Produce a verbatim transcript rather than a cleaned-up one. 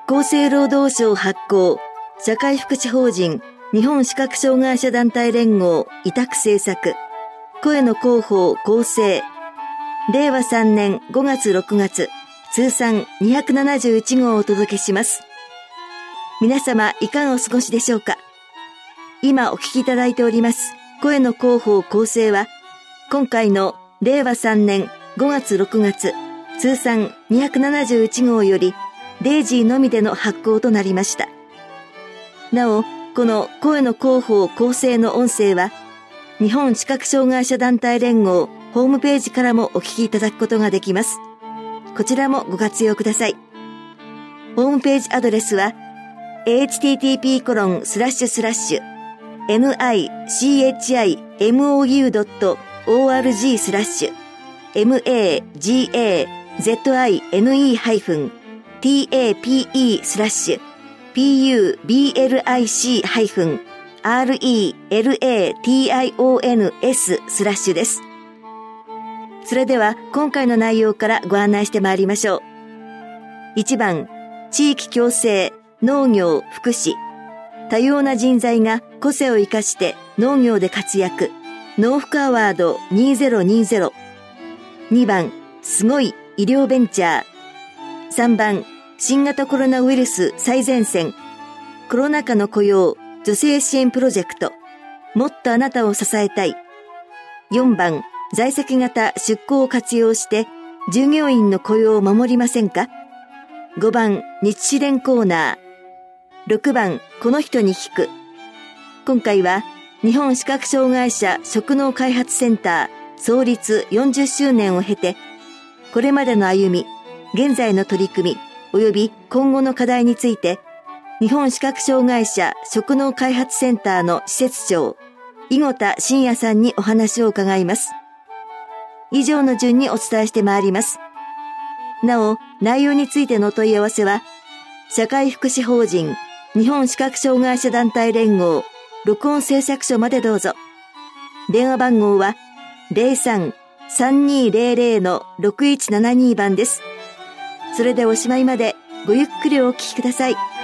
厚生労働省発行、社会福祉法人日本視覚障害者団体連合委託制作、声の広報構成、れいわさんねんごがつろくがつ、通算にひゃくななじゅういちごうをお届けします。皆様いかがお過ごしでしょうか。今お聞きいただいております声の広報構成は、今回のれいわさんねんごがつろくがつ、通算にひゃくななじゅういちごうよりデイジーのみでの発行となりました。なお、この声の広報構成の音声は、日本視覚障害者団体連合ホームページからもお聞きいただくことができます。こちらもご活用ください。ホームページアドレスは エイチティーティーピーコロンスラッシュスラッシュエヌアイシーエイチアイエムオーユードットオーアールジースラッシュエムエージーエーゼットアイエヌイーハイフンティーエーピーイースラッシュピーユービーエルアイシーハイフンアールイーエルエーティーアイオーエヌエススラッシュです。それでは今回の内容からご案内してまいりましょう。いちばん、地域共生、農業、福祉。多様な人材が個性を生かして農業で活躍。農福アワードにせんにじゅう。にばん、すごい医療ベンチャー。さんばん、新型コロナウイルス最前線。コロナ禍の雇用、女性支援プロジェクト。もっとあなたを支えたい。よんばん、在籍型出向を活用して従業員の雇用を守りませんか。ごばん、日支連コーナー。ろくばん、この人に聞く。今回は日本視覚障害者職能開発センター創立よんじゅっしゅうねんを経て、これまでの歩み、現在の取り組み及び今後の課題について、日本視覚障害者職能開発センターの施設長井御田真也さんにお話を伺います。以上の順にお伝えしてまいります。なお、内容についてのお問い合わせは、社会福祉法人日本視覚障害者団体連合録音製作所までどうぞ。電話番号は ゼロさん さんにーゼロゼロ ろくいちななに 番です。それでおしまいまでごゆっくりお聞きください。